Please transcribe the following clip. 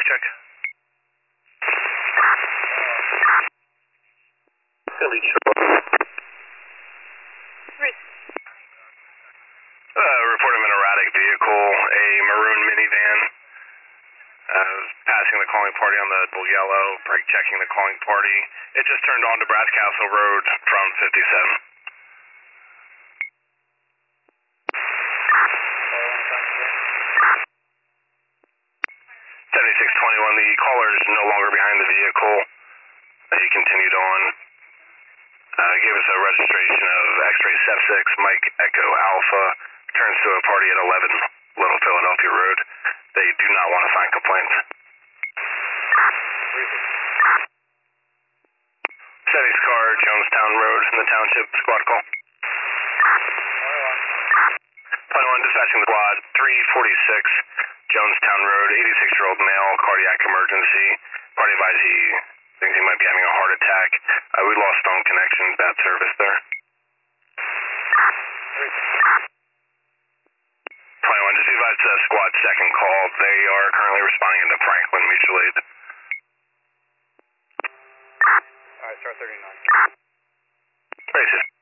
check. Philly Shore. Reporting an erratic vehicle, a maroon minivan. Passing the calling party on the yellow, brake checking the calling party. It just turned on to Brass Castle Road from 57. 7621, the caller is no longer behind the vehicle. He continued on. Gave us a registration of X-ray Sep 6, Mike Echo Alpha. Turns to a party at 11 Little Philadelphia Road. They do not want to sign complaints. Settings car, Jonestown Road in the township, squad call. Plan 1, dispatching the squad, 346 Jonestown Road, 86-year-old male, cardiac emergency. Party advised he thinks he might be having a heart attack. We lost phone connection, bad service there. Plan 1, just advised squad second call. They are currently responding into Franklin Mutual Aid. Alright, start 39. Racist.